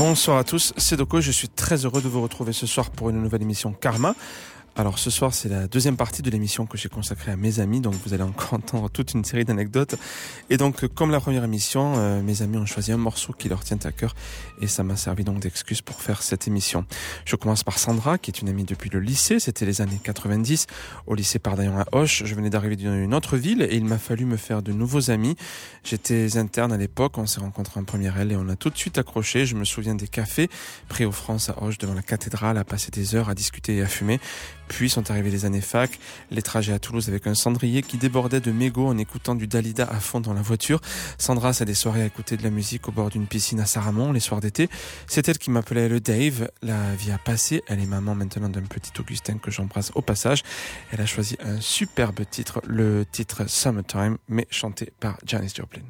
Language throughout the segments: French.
Bonsoir à tous, c'est Doko, je suis très heureux de vous retrouver ce soir pour une nouvelle émission Karma. Alors ce soir c'est la deuxième partie de l'émission que j'ai consacrée à mes amis, donc vous allez encore entendre toute une série d'anecdotes. Et donc comme la première émission, mes amis ont choisi un morceau qui leur tient à cœur et ça m'a servi donc d'excuse pour faire cette émission. Je commence par Sandra qui est une amie depuis le lycée, c'était les années 90, au lycée Pardaillon à Auch. Je venais d'arriver d'une autre ville et il m'a fallu me faire de nouveaux amis. J'étais interne à l'époque, on s'est rencontrés en première L et on a tout de suite accroché. Je me souviens des cafés pris aux France à Auch devant la cathédrale, à passer des heures à discuter et à fumer. Puis sont arrivées les années fac, les trajets à Toulouse avec un cendrier qui débordait de mégots en écoutant du Dalida à fond dans la voiture. Sandra, c'est des soirées à écouter de la musique au bord d'une piscine à Saramon, les soirs d'été. C'est elle qui m'appelait le Dave. La vie a passé. Elle est maman maintenant d'un petit Augustin que j'embrasse au passage. Elle a choisi un superbe titre, le titre Summertime, mais chanté par Janis Joplin.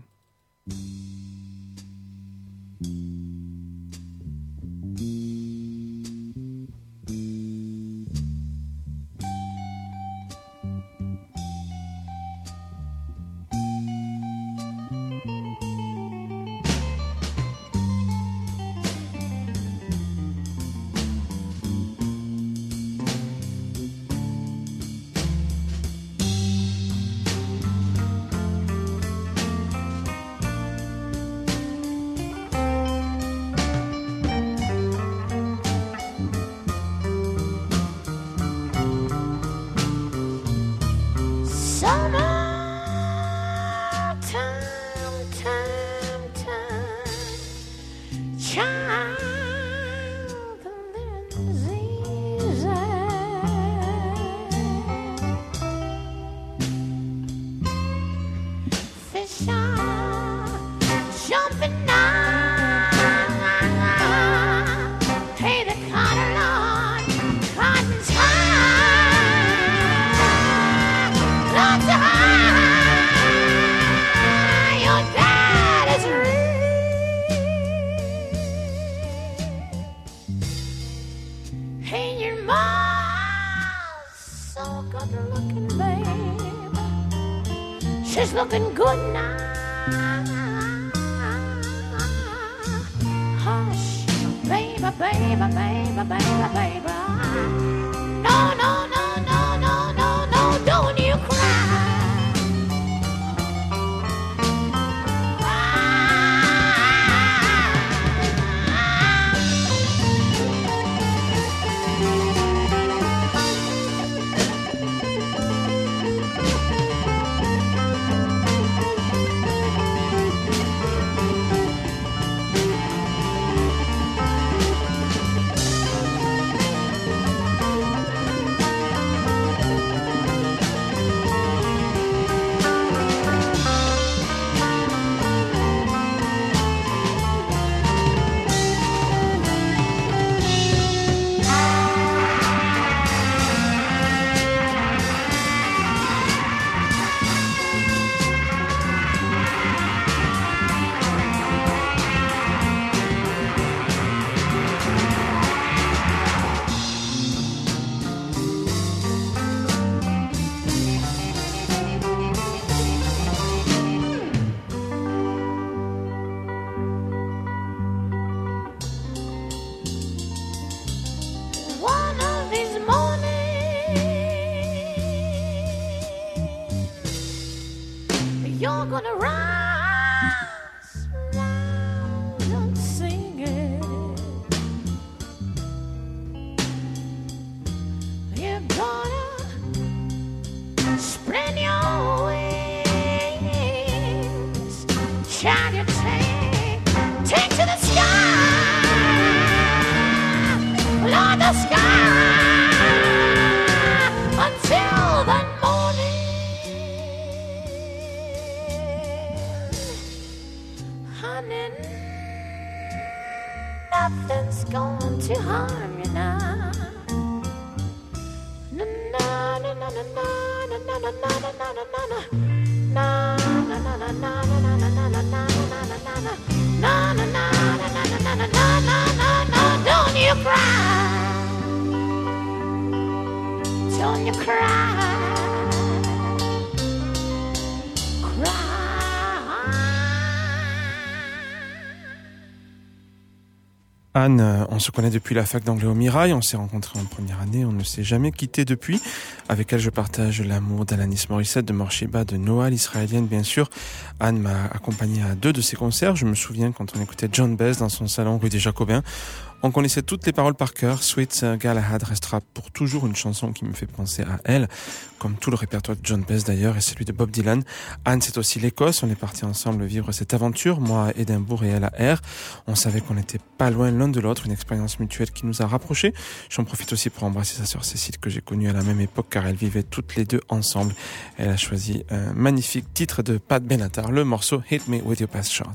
She's looking good now. Hush, baby, baby, baby, baby, baby. No, no, no, no, no, no, no, don't you cry. You're gonna rise round and sing it. You're gonna spread your wings, shine your take to the sky, Lord, the sky, until the morning. Honey, nothing's going to harm you now. Na na na na na na na na na na na na na. Don't you cry, don't you cry. Anne, on se connaît depuis la fac d'anglais au Mirail, on s'est rencontrés en première année, on ne s'est jamais quitté depuis. Avec elle, je partage l'amour d'Alanis Morissette, de Morshiba, de Noah, l'israélienne bien sûr. Anne m'a accompagné à 2 de ses concerts. Je me souviens quand on écoutait John Best dans son salon rue des Jacobins. On connaissait toutes les paroles par cœur. Sweet Galahad restera pour toujours une chanson qui me fait penser à elle, comme tout le répertoire de John Best d'ailleurs et celui de Bob Dylan. Anne, c'est aussi l'Écosse. On est partis ensemble vivre cette aventure, moi à Édimbourg et elle à Ayr. On savait qu'on n'était pas loin l'un de l'autre, une expérience mutuelle qui nous a rapprochés. J'en profite aussi pour embrasser sa sœur Cécile que j'ai connue à la même époque car elles vivaient toutes les deux ensemble. Elle a choisi un magnifique titre de Pat Benatar, le morceau Hit Me With Your Best Shot.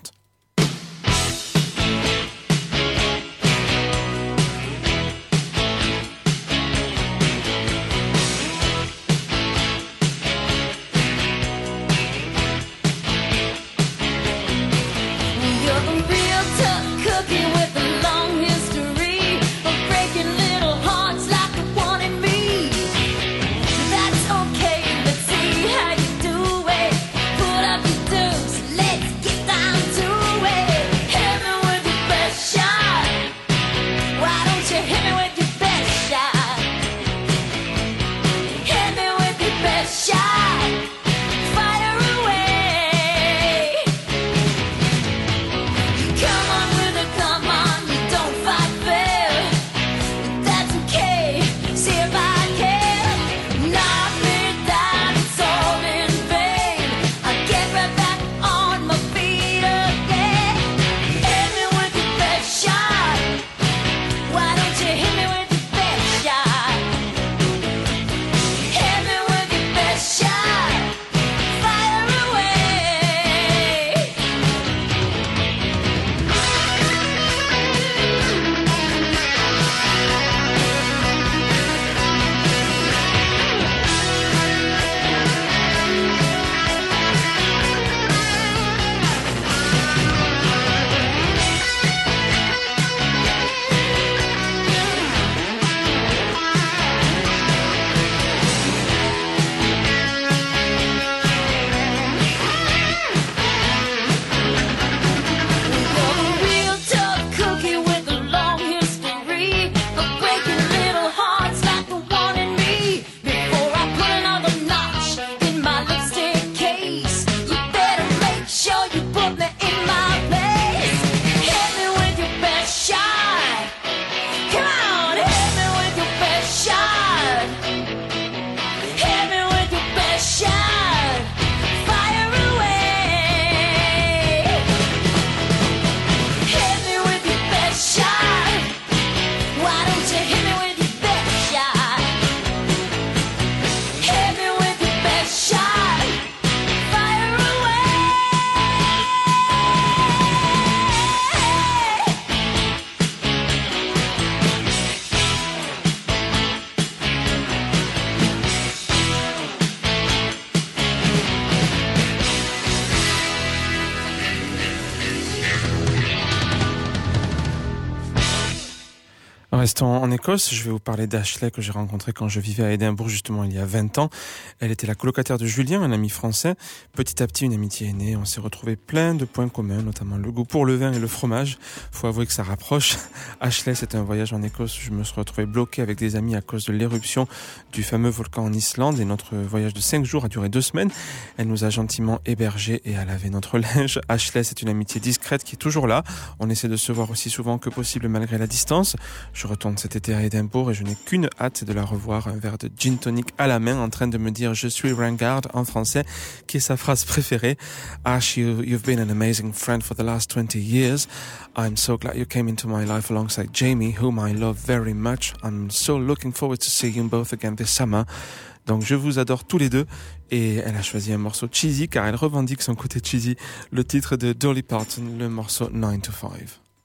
Restons en Écosse, je vais vous parler d'Ashley que j'ai rencontrée quand je vivais à Édimbourg justement il y a 20 ans. Elle était la colocataire de Julien, un ami français. Petit à petit, une amitié est née. On s'est retrouvés plein de points communs, notamment le goût pour le vin et le fromage. Faut avouer que ça rapproche. Ashley, c'était un voyage en Écosse où je me suis retrouvé bloqué avec des amis à cause de l'éruption du fameux volcan en Islande et notre voyage de 5 jours a duré 2 semaines. Elle nous a gentiment hébergés et a lavé notre linge. Ashley, c'est une amitié discrète qui est toujours là. On essaie de se voir aussi souvent que possible malgré la distance. Je retourne cet été à Édimbourg et je n'ai qu'une hâte, c'est de la revoir, un verre de gin tonic à la main en train de me dire je suis ringard en français, qui est sa phrase préférée. Ash, you've been an amazing friend for the last 20 years. I'm so glad you came into my life alongside Jamie, whom I love very much. I'm so looking forward to seeing you both again this summer. Donc je vous adore tous les deux et elle a choisi un morceau cheesy car elle revendique son côté cheesy, le titre de Dolly Parton, le morceau 9 to 5.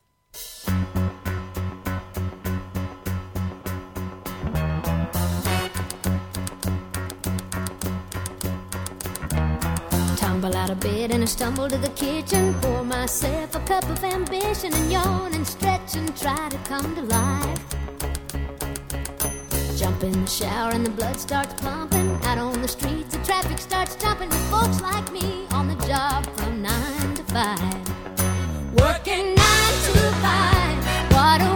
Tumble out of bed and I stumble to the kitchen, pour myself a cup of ambition and yawn and stretch and try to come to life. Jump in the shower and the blood starts pumping. Out on the streets the traffic starts jumping with folks like me on the job from 9 to 5. Working 9 to 5. What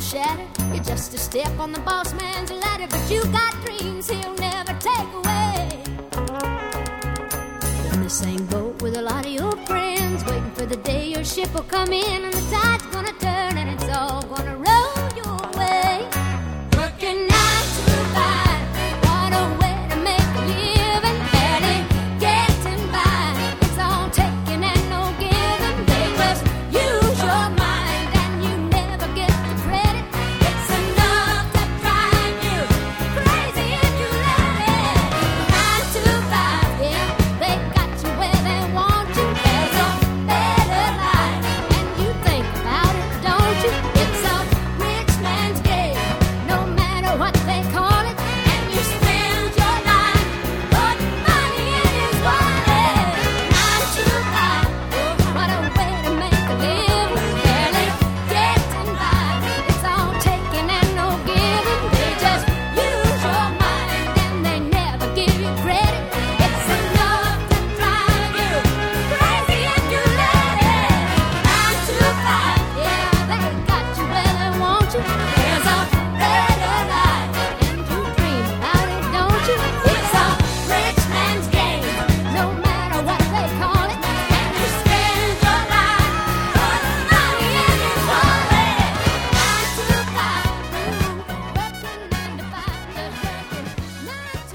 shatter. You're just a step on the boss man's ladder, but you got dreams he'll never take away. You're in the same boat with a lot of your friends, waiting for the day your ship will come in and the tide's gonna turn and it's all gonna roll your way. Working 9 to 5, what a way to make a living, barely getting by. It's all taking and no giving. They just use your mind and you never get the credit. It's enough to drive you crazy if you let it. 9 to 5, yeah, they got you where they want you. There's a better life and you think about it, don't you? It's a rich man's game, no matter what they call it. And you spend your life putting money in his wallet. 9 to 5, what a way to make a living, barely getting by. It's all taking and no giving. They just use your mind and they never give you credit. It's enough to drive you crazy if you let it. 9 to 5, yeah, they got you where they want you. There's a better life and you dream about it, don't you? It's a rich man's game, no matter what they call it. And you spend your life putting money in his wallet. 9 to 5, working 9 to 5, just working 9 to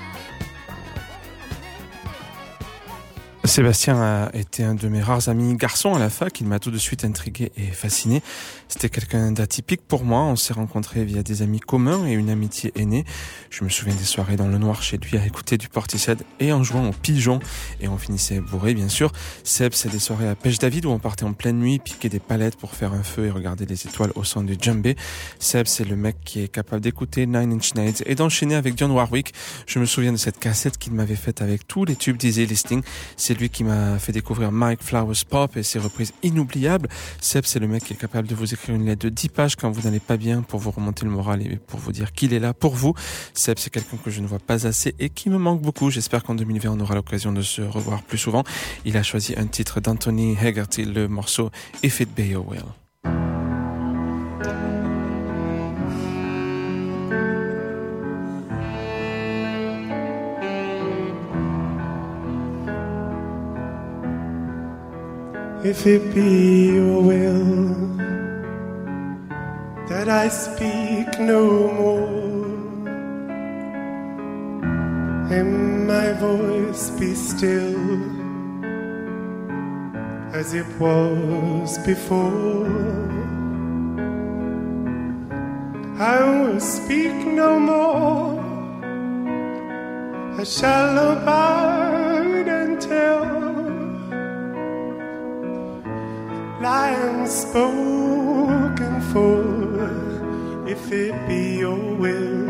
5. Sébastien a été un de mes rares amis garçons à la fac. Il m'a tout de suite intrigué et fasciné. C'était quelqu'un d'atypique pour moi. On s'est rencontrés via des amis communs et une amitié est née. Je me souviens des soirées dans le noir chez lui à écouter du Portishead et en jouant au pigeon. Et on finissait bourré, bien sûr. Seb, c'est des soirées à Pêche David où on partait en pleine nuit, piquer des palettes pour faire un feu et regarder les étoiles au son du djembé. Seb, c'est le mec qui est capable d'écouter Nine Inch Nails et d'enchaîner avec Dionne Warwick. Je me souviens de cette cassette qu'il m'avait faite avec tous les tubes d'Easy Listening. C'est lui qui m'a fait découvrir Mike Flowers Pop et ses reprises inoubliables. Seb, c'est le mec qui est capable de vous écrire une lettre de 10 pages quand vous n'allez pas bien pour vous remonter le moral et pour vous dire qu'il est là pour vous. Seb, c'est quelqu'un que je ne vois pas assez et qui me manque beaucoup. J'espère qu'en 2020, on aura l'occasion de se revoir plus souvent. Il a choisi un titre d'Anthony Hegarty, le morceau If It Be Your Will. If it be your will that I speak no more, and my voice be still as it was before, I will speak no more. I shall abide and tell lying spoken for, if it be your will.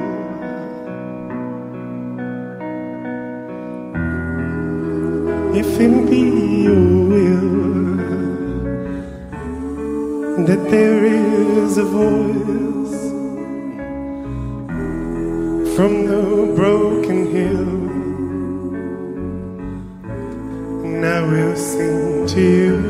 If it be your will that there is a voice from the broken hill, and I will sing to you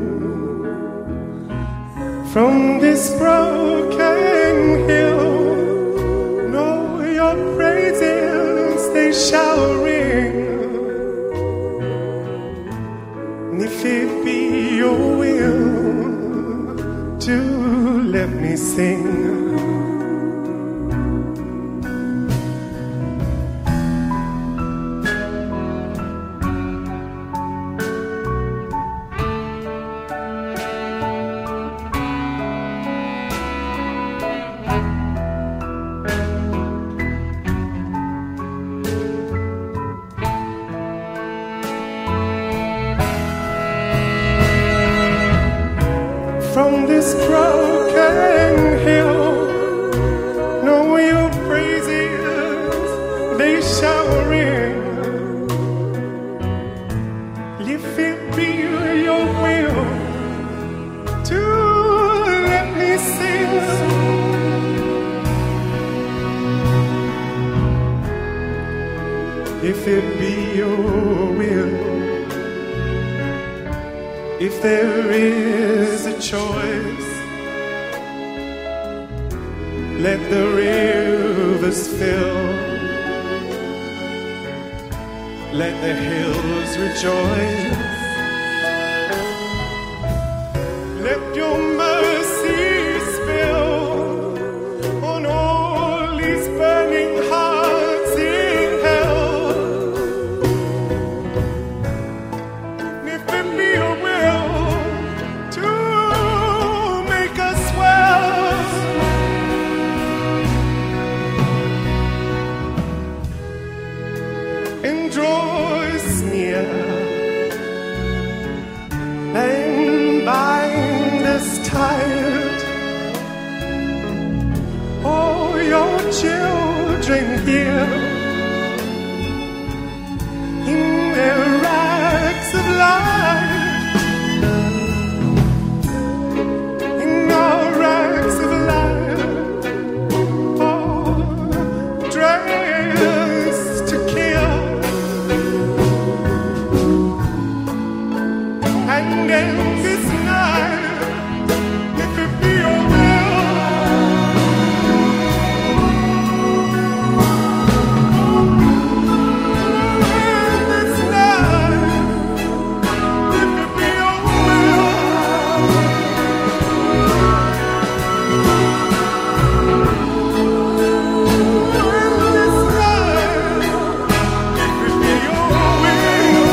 from this broken hill. Know your praises, they shall ring. And if it be your will to let me sing, from this broken hill, know your praises, they shall ring. If it be your will to let me sing, if it be your will, if there is a choice let the rivers fill, let the hills rejoice, let your mercy spill on all these burning hearts in hell. And if it be your will to make us well, and draw us near, and bind us tight. Oh, your children here, in their rags of light, in our rags of light, oh, dressed to kill. And in this night, if it be your will, in this night, if it be your will, in this night, if it be your will.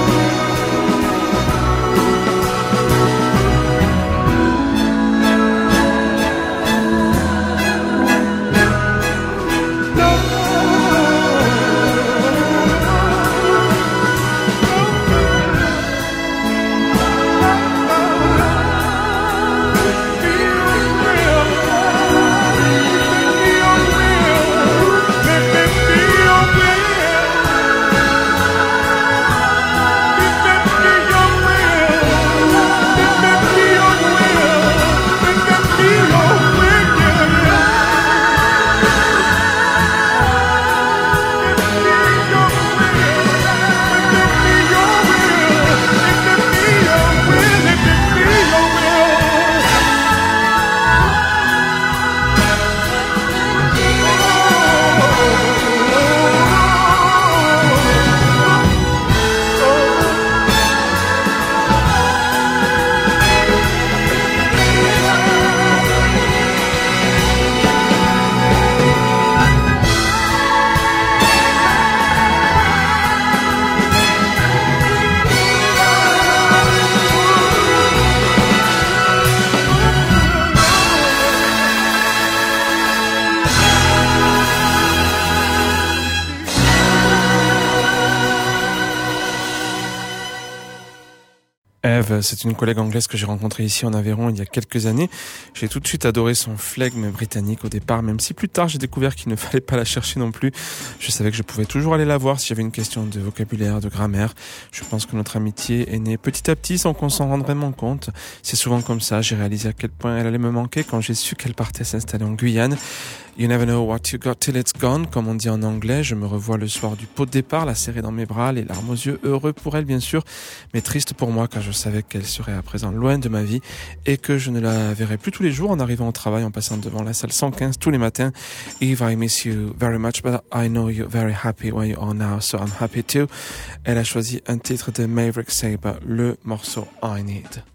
Eve, c'est une collègue anglaise que j'ai rencontrée ici en Aveyron il y a quelques années. J'ai tout de suite adoré son flegme britannique au départ, même si plus tard j'ai découvert qu'il ne fallait pas la chercher non plus. Je savais que je pouvais toujours aller la voir si j'avais une question de vocabulaire, de grammaire. Je pense que notre amitié est née petit à petit sans qu'on s'en rende vraiment compte. C'est souvent comme ça, j'ai réalisé à quel point elle allait me manquer quand j'ai su qu'elle partait s'installer en Guyane. You never know what you got till it's gone, comme on dit en anglais. Je me revois le soir du pot de départ, la serrer dans mes bras, les larmes aux yeux, heureux pour elle bien sûr, mais triste pour moi car je savais qu'elle serait à présent loin de ma vie et que je ne la verrais plus tous les jours en arrivant au travail, en passant devant la salle 115 tous les matins. Eve, I miss you very much, but I know you're very happy where you are now, so I'm happy too. Elle a choisi un titre de Maverick Sabre, le morceau I Need.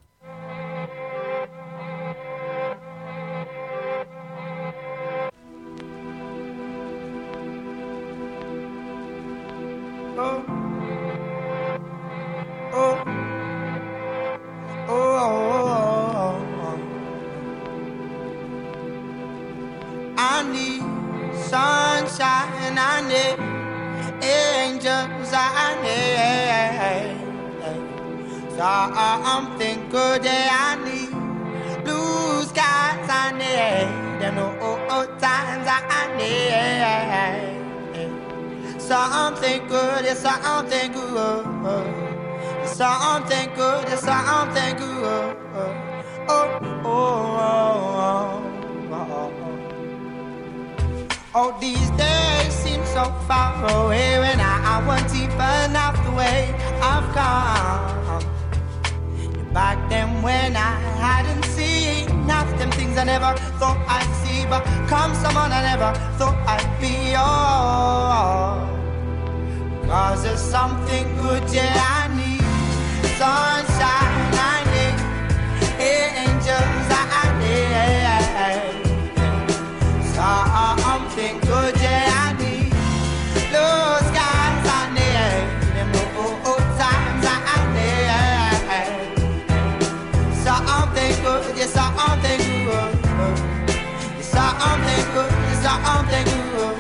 I need sunshine, I need angels, I need something good, I need blue skies, I need them old times, I need something good, it's something good, something good, it's something good. Oh, these days seem so far away when I wasn't even half the way I've come. Back then when I hadn't seen half them things I never thought I'd see, but come someone I never thought I'd be. Oh, 'cause there's something good, yeah, I need sunshine, I need angels, I need something good, yeah, I need blue skies, I need them old times, I need something good, yes, something good, something good, something good.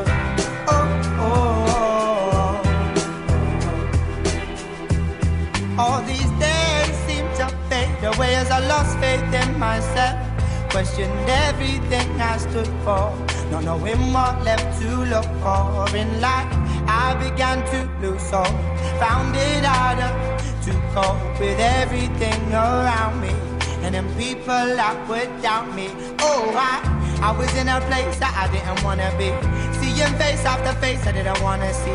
All these days seem to fade away as I lost faith in myself. Questioned everything I stood for, not knowing what left to look for in life. I began to lose hope, found it harder to cope with everything around me, and then people that would doubt me. Oh, I was in a place that I didn't wanna be, seeing face after face I didn't wanna see.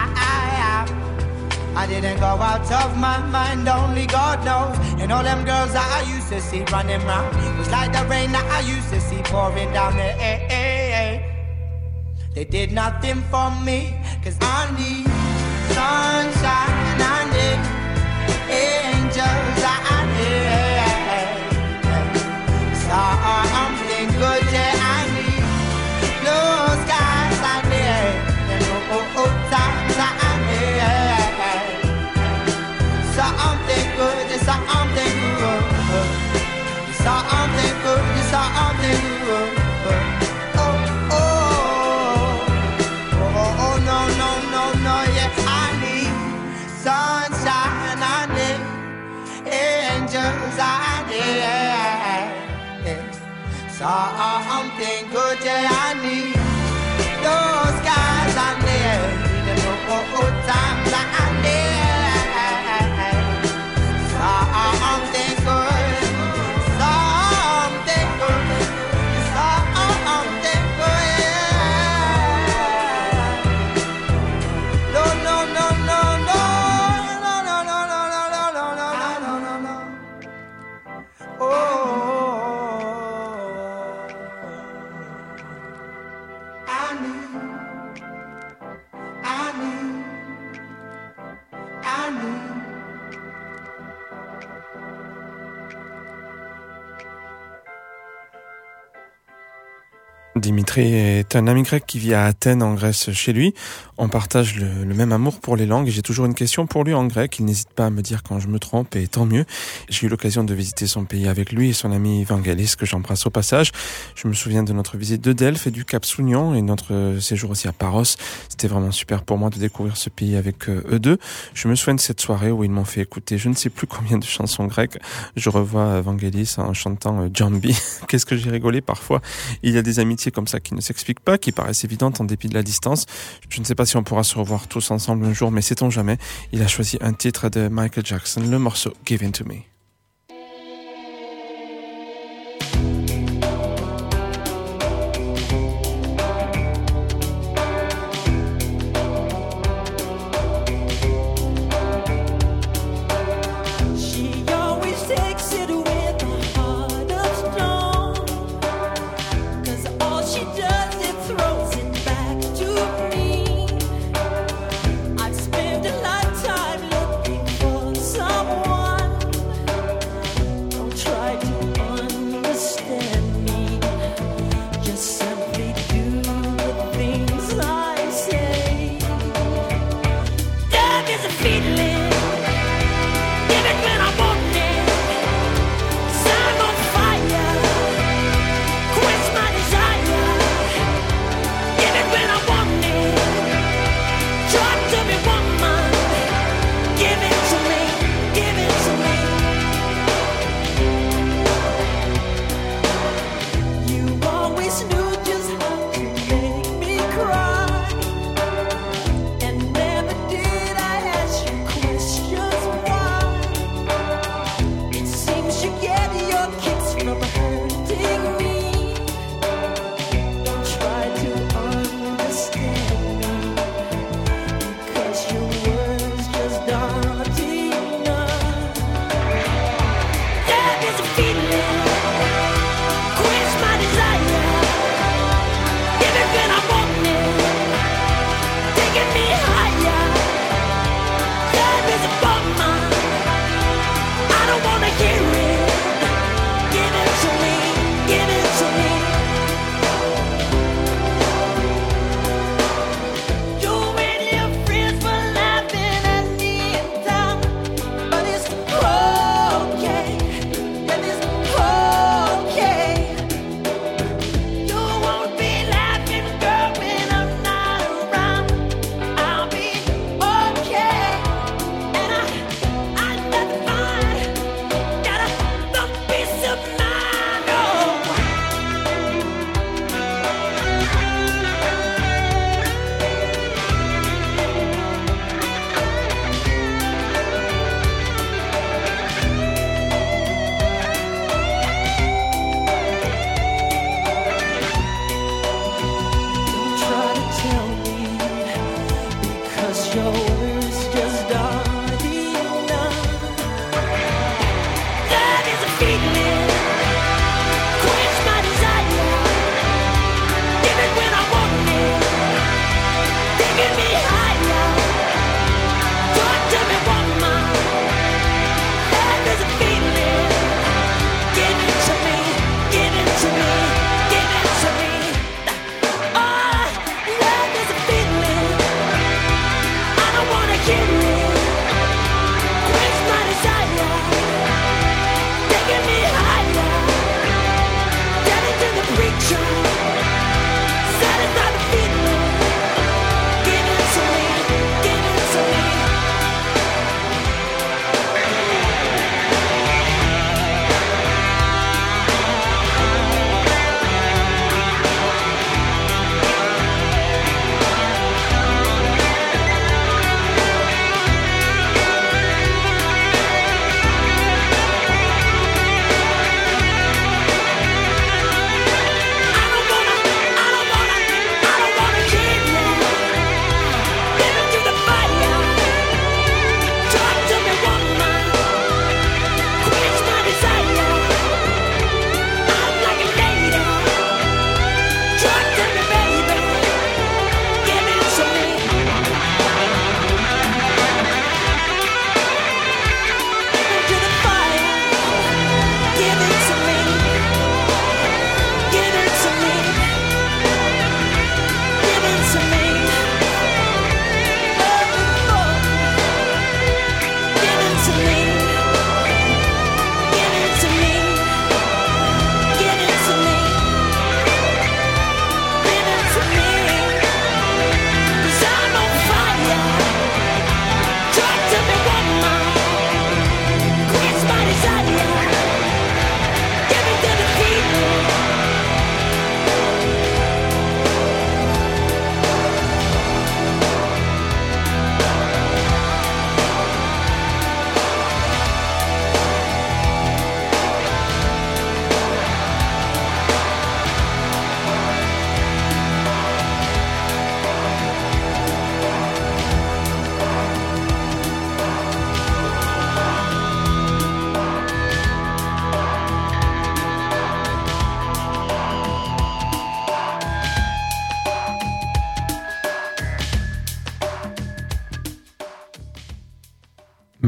I didn't go out of my mind, only God knows. And all them girls that I used to see running round was like the rain that I used to see pouring down the They did nothing for me, 'cause I need sunshine, I need angels, I need something good, yeah, I need blue skies, I need old times, I need something good, it's something good, it's something good, it's something good. Oh, oh, oh, oh, no, no, no, no, yeah, I need sunshine, I need angels, I need something good, yeah, I need those guys, I need the old times, I need. Something good, something good, something good, yeah. No, no, no, no, no, no, no, no, no, no, no, no, no, no, no. Oh, I need. Dimitri est un ami grec qui vit à Athènes en Grèce chez lui. On partage le même amour pour les langues et j'ai toujours une question pour lui en grec. Il n'hésite pas à me dire quand je me trompe et tant mieux. J'ai eu l'occasion de visiter son pays avec lui et son ami Vangelis que j'embrasse au passage. Je me souviens de notre visite de Delphes et du Cap Sounion et notre séjour aussi à Paros. C'était vraiment super pour moi de découvrir ce pays avec eux deux. Je me souviens de cette soirée où ils m'ont fait écouter je ne sais plus combien de chansons grecques. Je revois Vangelis en chantant Jambi. Qu'est-ce que j'ai rigolé parfois. Il y a des amitiés comme ça qui ne s'expliquent pas, qui paraissent évidentes en dépit de la distance. Je ne sais pas si on pourra se revoir tous ensemble un jour, mais sait-on jamais. Il a choisi un titre de Michael Jackson, le morceau Give In To Me. I've spent a lifetime looking for someone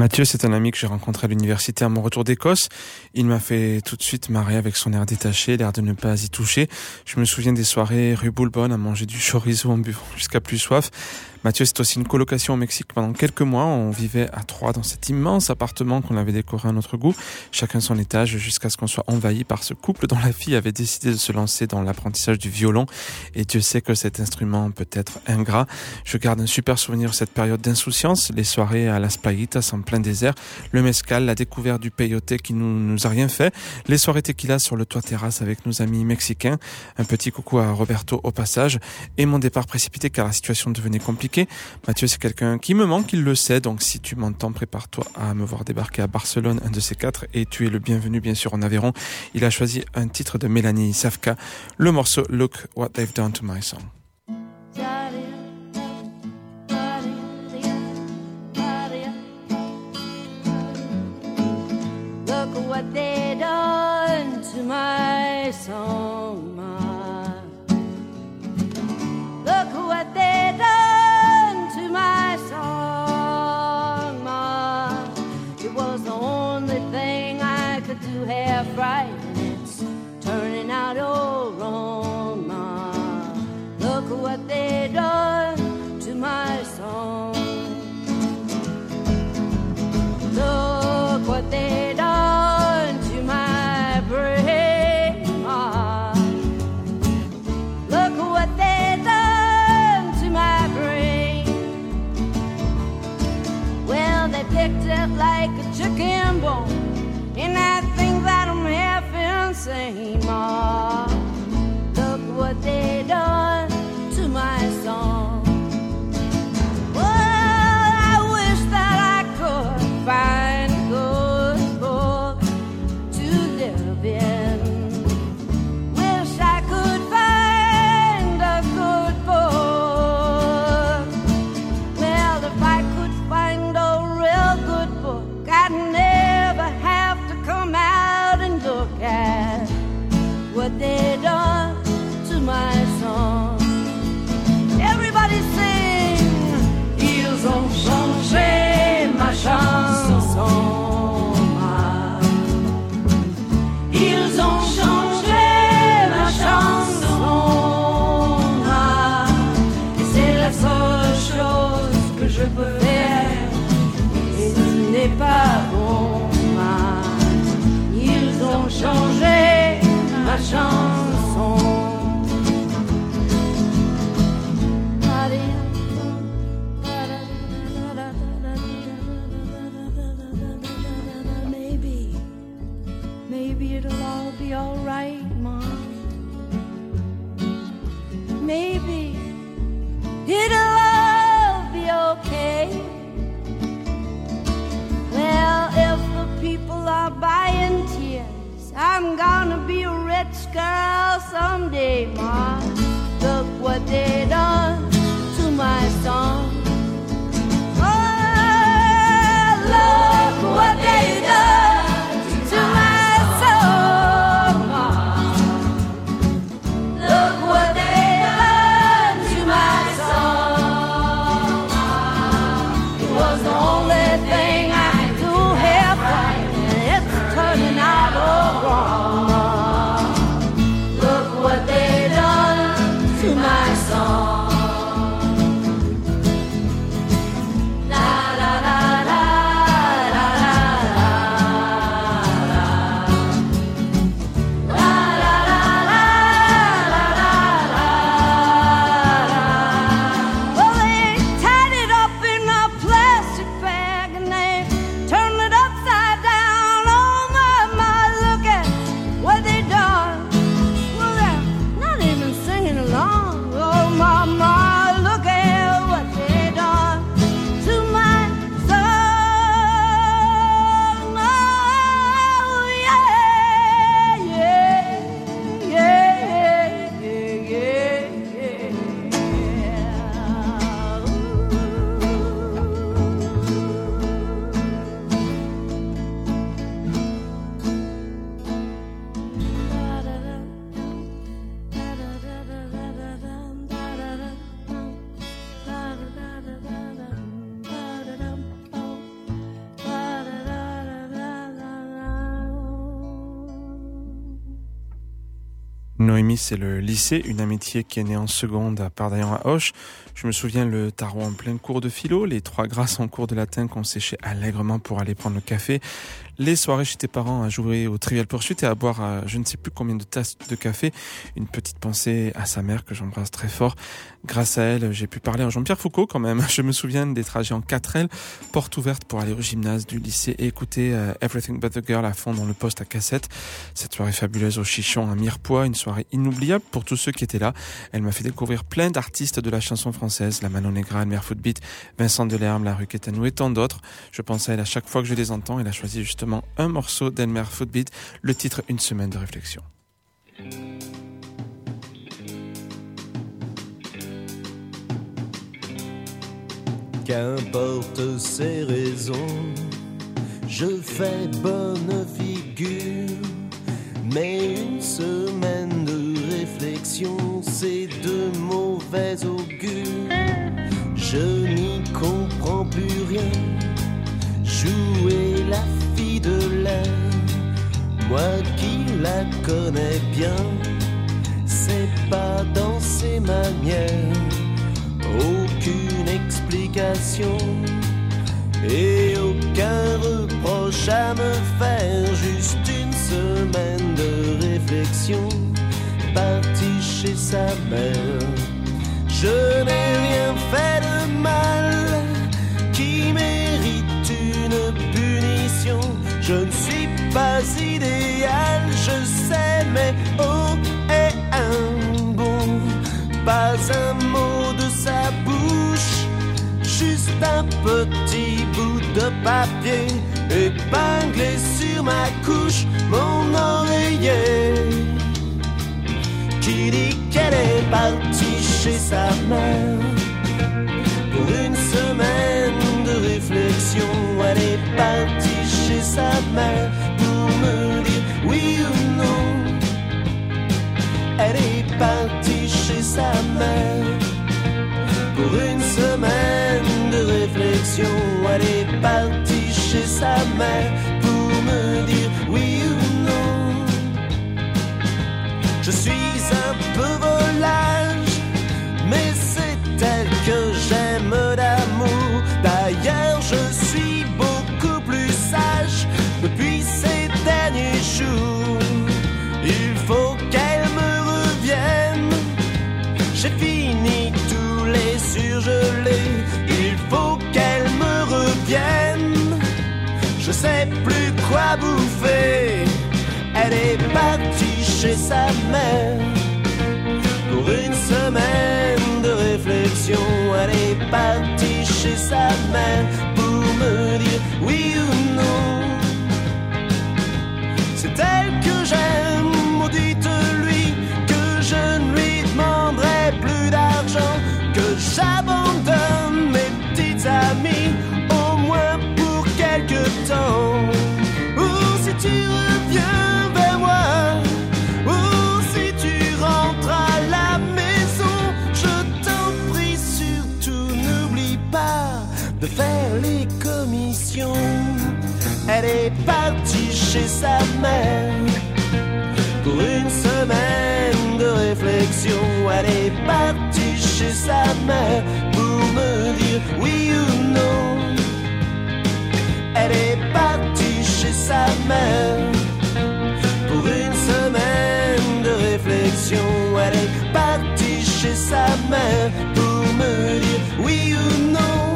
Mathieu, c'est un ami que j'ai rencontré à l'université à mon retour d'Écosse. Il m'a fait tout de suite marrer avec son air détaché, l'air de ne pas y toucher. Je me souviens des soirées rue Boulbonne à manger du chorizo en buvant jusqu'à plus soif. Mathieu, c'est aussi une colocation au Mexique pendant quelques mois. On vivait à 3 dans cet immense appartement qu'on avait décoré à notre goût, chacun son étage, jusqu'à ce qu'on soit envahi par ce couple dont la fille avait décidé de se lancer dans l'apprentissage du violon. Et Dieu sait que cet instrument peut être ingrat. Je garde un super souvenir de cette période d'insouciance, les soirées à Las Playitas en plein désert, le mezcal, la découverte du peyote qui nous a rien fait, les soirées tequila sur le toit terrasse avec nos amis mexicains, un petit coucou à Roberto au passage, et mon départ précipité car la situation devenait compliquée. Mathieu, c'est quelqu'un qui me manque, il le sait, donc si tu m'entends, prépare-toi à me voir débarquer à Barcelone, un de ces 4, et tu es le bienvenu bien sûr en Aveyron. Il a choisi un titre de Mélanie Savka, le morceau Look What They've Done to My Song. Look what they done to my song, ma. Look what they done to my song, ma. It was the only thing I could do half right, and it's turning out all wrong, ma. Look what they done to my song. Look what they done to my brain, ma. Look what they done to my brain. Well, they picked it like a chicken bone, and I think that I'm half insane, ma. Look what they done to my song. Well, I wish that I could find a good book to live in. Wish I could find a good book. Well, if I could find a real good book, I'd never have to come out and look at what they done to my song. Everybody sing. Ils ont changé ma chanson. Ils ont changé ma chanson. Et c'est la seule chose que je peux faire. Et ce n'est pas bon, ma. Ils ont changé ma chanson. Maybe it'll all be alright, Mom. Maybe it'll all be okay. Well, if the people are buying tears, I'm gonna be a rich girl someday, Ma. Look what they done to my song. Oh, look what they done to my song, Ma. Look what they done to my song, Ma. It was the only thing I could do half right, and it's turning out all wrong, Ma. Look what they done to my song. Noémie, c'est le lycée, une amitié qui est née en seconde à Pardaillan à Auch. Je me souviens le tarot en plein cours de philo, les 3 grâces en cours de latin qu'on séchait allègrement pour aller prendre le café, les soirées chez tes parents à jouer au Trivial Pursuit et à boire je ne sais plus combien de tasses de café. Une petite pensée à sa mère que j'embrasse très fort. Grâce à elle, j'ai pu parler à Jean-Pierre Foucault quand même. Je me souviens des trajets en 4L, porte ouverte pour aller au gymnase du lycée et écouter Everything But The Girl à fond dans le poste à cassette. Cette soirée fabuleuse au Chichon à Mirepoix, une soirée inoubliable pour tous ceux qui étaient là. Elle m'a fait découvrir plein d'artistes de la chanson française, la Manon Negra, Elmer Footbeat, Vincent Delerme, la Rue Quétanou et tant d'autres. Je pense à elle à chaque fois que je les entends. Elle a choisi justement un morceau d'Elmer Footbeat, le titre Une semaine de réflexion. Qu'importe ses raisons, je fais bonne figure, mais une semaine de réflexion, c'est de mauvais augure. Je n'y comprends plus rien, jouer la fille de l'air, moi qui la connais bien, c'est pas dans ses manières. Aucune explication et aucun reproche à me faire. Juste une semaine de réflexion, partie chez sa mère. Je n'ai rien fait de mal qui mérite une punition. Je ne suis pas idéal, je sais, mais oh, est un bon. Pas un mot de sa bouche, juste un petit bout de papier épinglé sur ma couche, mon oreiller qui dit qu'elle est partie chez sa mère pour une semaine de réflexion. Elle est partie chez sa mère pour me dire oui ou non. Elle est partie chez sa mère pour une semaine de réflexion. Elle est partie chez sa mère pour me dire oui ou non. Je suis un peu volage, mais c'est elle que j'aime d'amour. D'ailleurs je suis beaucoup plus sage depuis ces derniers jours. Il faut qu'elle me revienne, j'ai fini tous les surgelés. Il faut qu'elle me revienne, je sais plus quoi bouffer. Elle est partie chez sa mère pour une semaine de réflexion. Elle est partie chez sa mère pour me dire oui ou non. C'est elle que j'aime, maudite-lui, que je ne lui demanderai plus d'argent, que j'abandonne mes petites amies, au moins pour quelque temps. Ou si tu reviens vers moi, ou si tu rentres à la maison, je t'en prie surtout n'oublie pas de faire les commissions. Elle est partie chez sa mère pour une semaine de réflexion. Elle est partie chez sa mère pour me dire oui ou non. Elle est partie chez sa mère pour une semaine de réflexion. Elle est partie chez sa mère pour me dire oui ou non.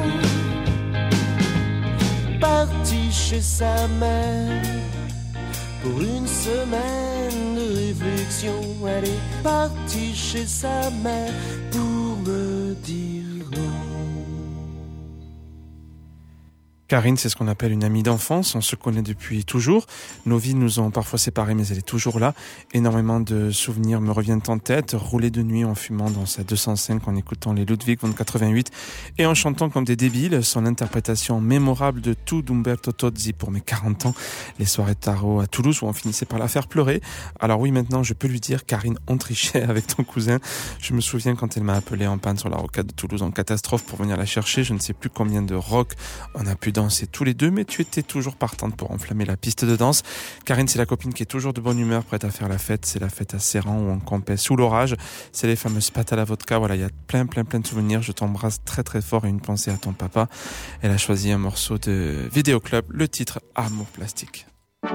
Partie chez sa mère pour une semaine de réflexion. Elle est partie chez sa mère pour me dire non. Karine, c'est ce qu'on appelle une amie d'enfance. On se connaît depuis toujours. Nos vies nous ont parfois séparés, mais elle est toujours là. Énormément de souvenirs me reviennent en tête. Rouler de nuit en fumant dans sa 205, en écoutant les Ludwig von 88 et en chantant comme des débiles. Son interprétation mémorable de tout d'Umberto Tozzi pour mes 40 ans. Les soirées de tarot à Toulouse où on finissait par la faire pleurer. Alors oui, maintenant, je peux lui dire, Karine, on trichait avec ton cousin. Je me souviens quand elle m'a appelé en panne sur la rocade de Toulouse en catastrophe pour venir la chercher. Je ne sais plus combien de rock on a pu danser danser tous les deux, mais tu étais toujours partante pour enflammer la piste de danse. Karine, c'est la copine qui est toujours de bonne humeur, prête à faire la fête. C'est la fête à Serran ou en Campais sous l'orage. C'est les fameuses pâtes à la vodka. Voilà, il y a plein de souvenirs. Je t'embrasse très très fort et une pensée à ton papa. Elle a choisi un morceau de Vidéo Club, le titre Amour plastique.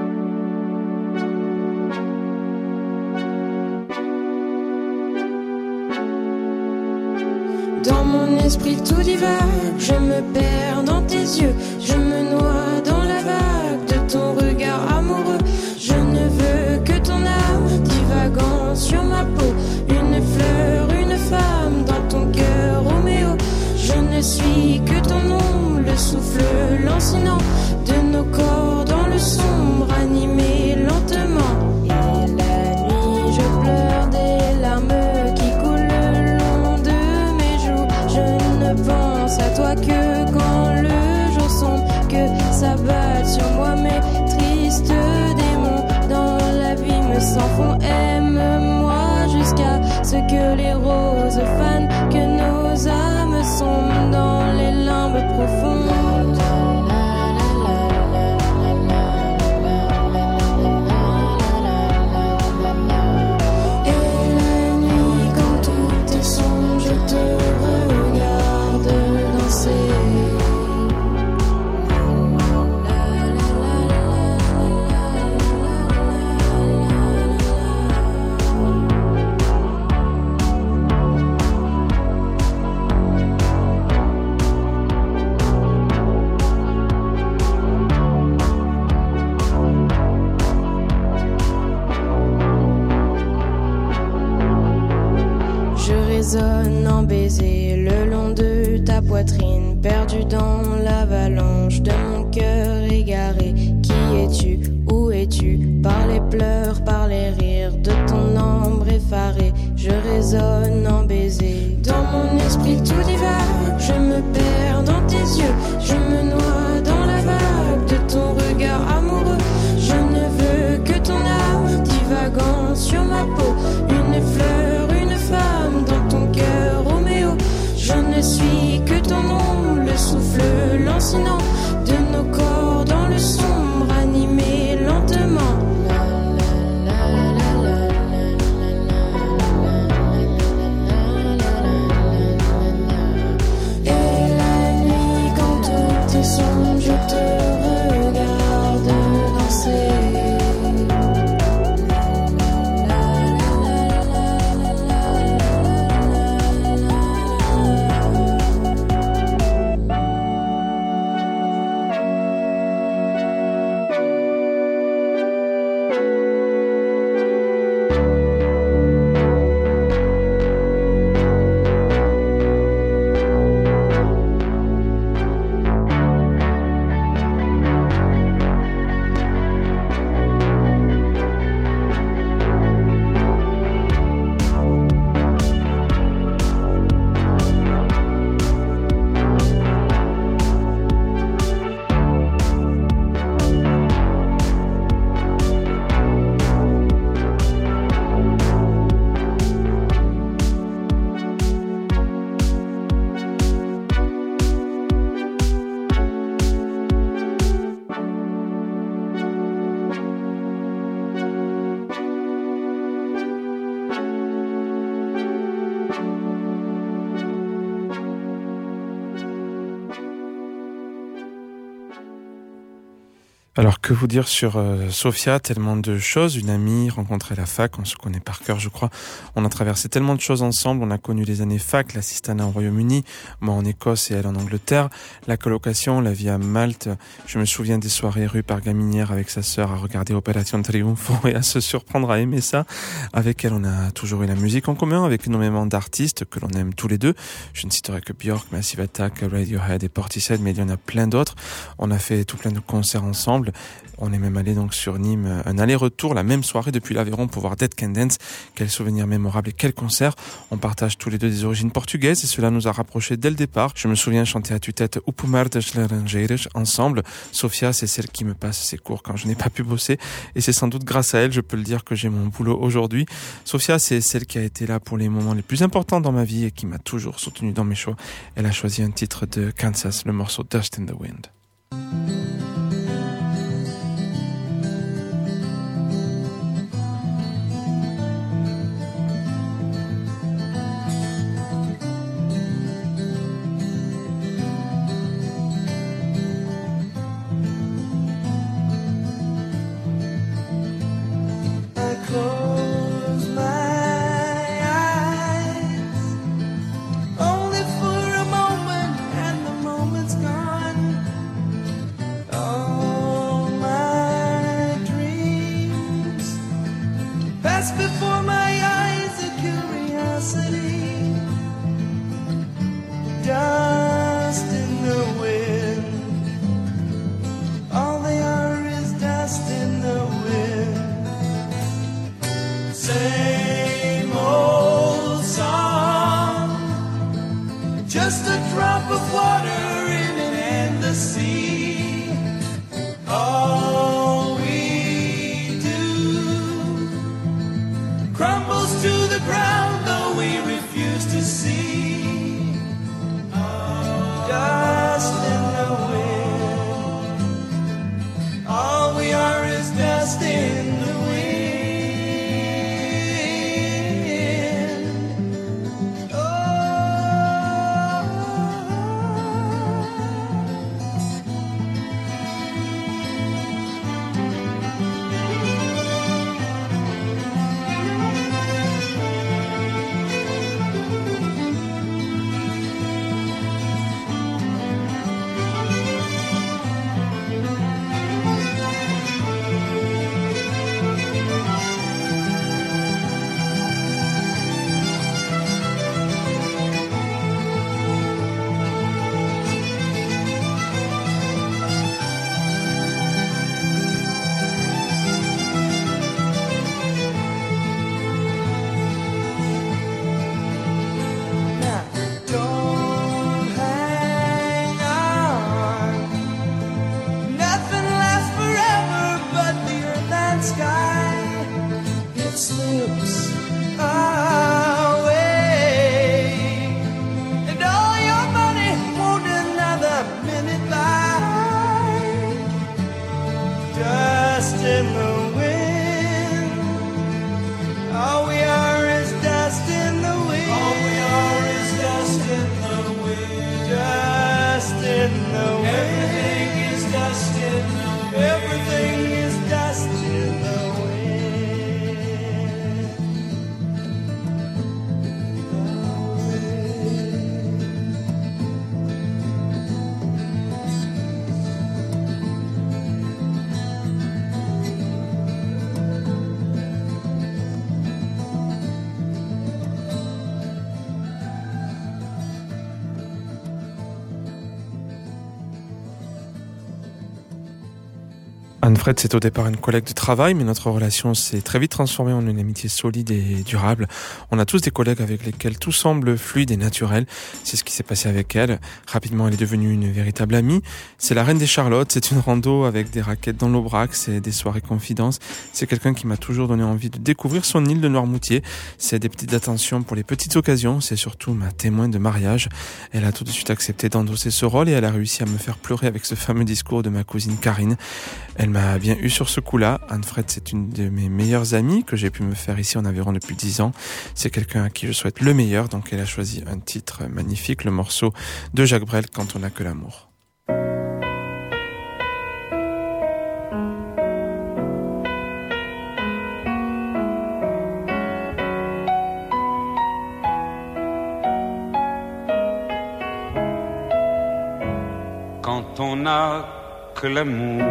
Dans mon esprit tout divague, je me perds dans tes yeux, je me noie dans la vague de ton regard amoureux. Je ne veux que ton âme divagant sur ma peau, une fleur, une femme dans ton cœur, Roméo. Je ne suis que ton ombre, le souffle lancinant de nos corps dans le sombre, animé lentement. Et la nuit, je pleure des larmes qui coulent le long de mes joues. Je ne pense à toi que quand le jour sombre, que s'abattent sur moi mes tristes démons. Dans l'abîme sans fond, aime-moi jusqu'à ce que les roses fanent, que nos âmes sombrent dans les limbes profondes. En baiser le long de ta poitrine, perdu dans l'avalanche de mon cœur égaré. Qui es-tu? Où es-tu? Par les pleurs, par les rires de ton ombre effarée, je résonne en baiser. Dans mon esprit tout divague, je me perds dans tes yeux, je me noie dans la vague de ton regard amoureux. Je ne veux que ton âme divagant sur ma peau, une fleur, une femme dans ton cœur, Roméo. Je ne suis que ton ombre, le souffle lancinant de nos corps dans le sombre, animé lentement. Et la nuit, quand tout est sombre, je te regarde danser. Alors que vous dire sur Sophia, tellement de choses, une amie, rencontrée à la fac, on se connaît par cœur je crois, on a traversé tellement de choses ensemble, on a connu les années fac, l'assistanat au Royaume-Uni, moi en Écosse et elle en Angleterre, la colocation, la vie à Malte, je me souviens des soirées rue Pargaminière avec sa sœur à regarder Opération Triunfo et à se surprendre à aimer ça. Avec elle on a toujours eu la musique en commun avec énormément d'artistes que l'on aime tous les deux, je ne citerai que Björk, Massive Attack, Radiohead et Portishead, mais il y en a plein d'autres, on a fait tout plein de concerts ensemble. On est même allé donc sur Nîmes, un aller-retour la même soirée depuis l'Aveyron pour voir Dead Can Dance. Quel souvenir mémorable et quel concert. On partage tous les deux des origines portugaises et cela nous a rapprochés dès le départ. Je me souviens chanter à tue-tête O Pomar das Laranjeiras ensemble. Sophia, c'est celle qui me passe ses cours quand je n'ai pas pu bosser et c'est sans doute grâce à elle, je peux le dire, que j'ai mon boulot aujourd'hui. Sophia, c'est celle qui a été là pour les moments les plus importants dans ma vie et qui m'a toujours soutenu dans mes choix. Elle a choisi un titre de Kansas, le morceau Dust in the Wind. Close my eyes, only for a moment, and the moment's gone. All my dreams pass before my eyes, a curiosity, dust in the wind. All they are is dust in the wind. Same old song, just a drop of water in an endless sea. All we do crumbles to the ground, though we refuse to see. Dust in the wind. All we are is dust in the wind. Anne-Fred, c'est au départ une collègue de travail, mais notre relation s'est très vite transformée en une amitié solide et durable. On a tous des collègues avec lesquels tout semble fluide et naturel. C'est ce qui s'est passé avec elle. Rapidement, elle est devenue une véritable amie. C'est la reine des Charlottes, c'est une rando avec des raquettes dans l'Aubrac, c'est des soirées confidences. C'est quelqu'un qui m'a toujours donné envie de découvrir son île de Noirmoutier. C'est des petites attentions pour les petites occasions, c'est surtout ma témoin de mariage. Elle a tout de suite accepté d'endosser ce rôle et elle a réussi à me faire pleurer avec ce fameux discours de ma cousine Karine. Elle m'a bien eu sur ce coup-là. Anne-Fred, c'est une de mes meilleures amies que j'ai pu me faire ici en Aveyron depuis 10 ans. C'est quelqu'un à qui je souhaite le meilleur, donc elle a choisi un titre magnifique, le morceau de Jacques Brel, Quand on n'a que l'amour. Quand on n'a que l'amour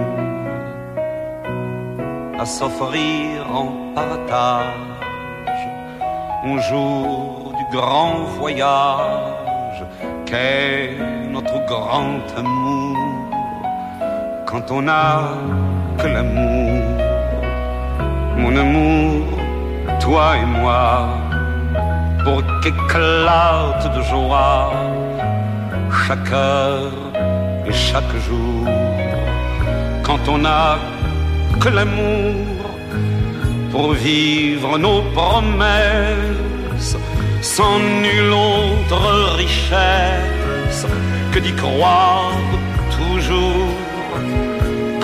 à s'offrir en partage, un jour du grand voyage qu'est notre grand amour. Quand on n'a que l'amour, mon amour, toi et moi, pour qu'éclate de joie chaque heure et chaque jour. Quand on n'a que l'amour pour vivre nos promesses, sans nulle autre richesse que d'y croire toujours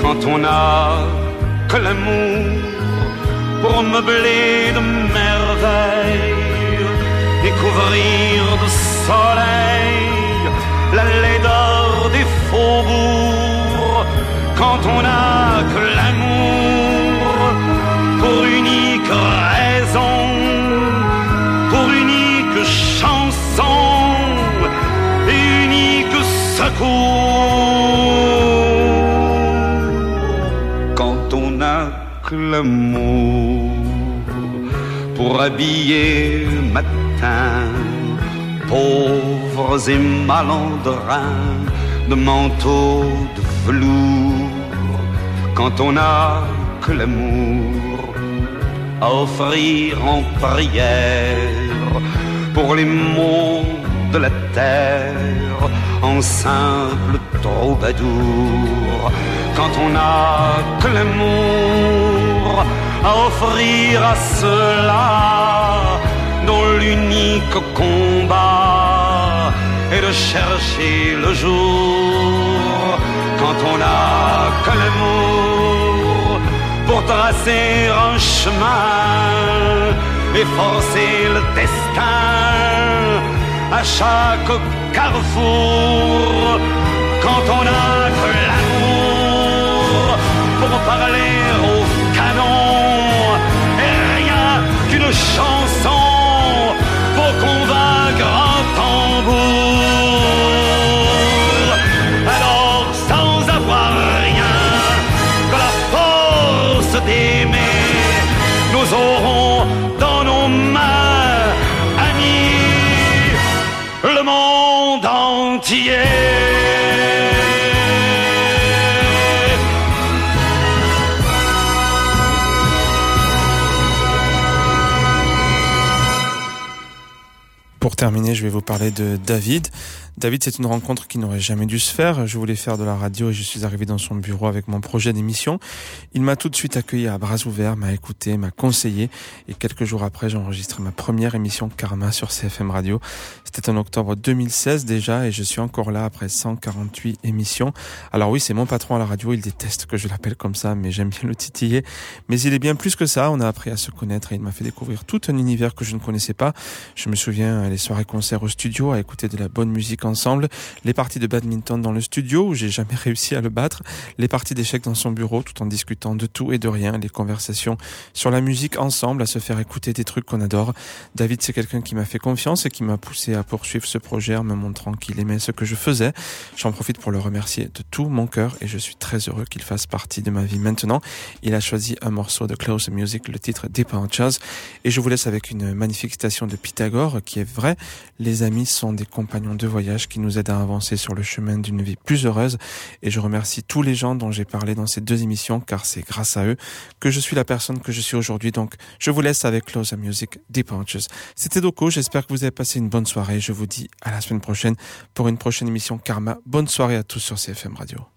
quand on n'a que l'amour pour meubler de merveilles et couvrir de soleil la laideur des faubourgs, quand on n'a que l'amour pour unique raison, pour unique chanson et unique secours, quand on n'a que l'amour pour habiller matin pauvres et malandrins de manteaux de velours, quand on n'a que l'amour à offrir en prière pour les maux de la terre en simple troubadour, quand on n'a que l'amour à offrir à ceux-là dont l'unique combat est de chercher le jour, quand on n'a que l'amour pour tracer un chemin et forcer le destin à chaque carrefour, quand on n'a que l'amour pour parler au canon et rien qu'une chanson pour convaincre un tambour, alors sans avoir rien que la force d'aimer, nous aurons dans nos mains, amis, le monde entier. Pour terminer, je vais vous parler de David. David, c'est une rencontre qui n'aurait jamais dû se faire. Je voulais faire de la radio et je suis arrivé dans son bureau avec mon projet d'émission. Il m'a tout de suite accueilli à bras ouverts, m'a écouté, m'a conseillé. Et quelques jours après, j'ai enregistré ma première émission Karma sur CFM Radio. C'était en octobre 2016 déjà et je suis encore là après 148 émissions. Alors oui, c'est mon patron à la radio. Il déteste que je l'appelle comme ça, mais j'aime bien le titiller. Mais il est bien plus que ça. On a appris à se connaître et il m'a fait découvrir tout un univers que je ne connaissais pas. Je me souviens les soirées-concerts au studio, à écouter de la bonne musique ensemble, les parties de badminton dans le studio où j'ai jamais réussi à le battre, les parties d'échecs dans son bureau tout en discutant de tout et de rien, les conversations sur la musique ensemble, à se faire écouter des trucs qu'on adore. David, c'est quelqu'un qui m'a fait confiance et qui m'a poussé à poursuivre ce projet en me montrant qu'il aimait ce que je faisais. J'en profite pour le remercier de tout mon cœur et je suis très heureux qu'il fasse partie de ma vie maintenant. Il a choisi un morceau de Close Music, le titre Departures, et je vous laisse avec une magnifique citation de Pythagore qui est vraie: les amis sont des compagnons de voyage qui nous aide à avancer sur le chemin d'une vie plus heureuse. Et je remercie tous les gens dont j'ai parlé dans ces deux émissions, car c'est grâce à eux que je suis la personne que je suis aujourd'hui. Donc, je vous laisse avec Close Music, Departures. C'était Doko, j'espère que vous avez passé une bonne soirée. Je vous dis à la semaine prochaine pour une prochaine émission Karma. Bonne soirée à tous sur CFM Radio.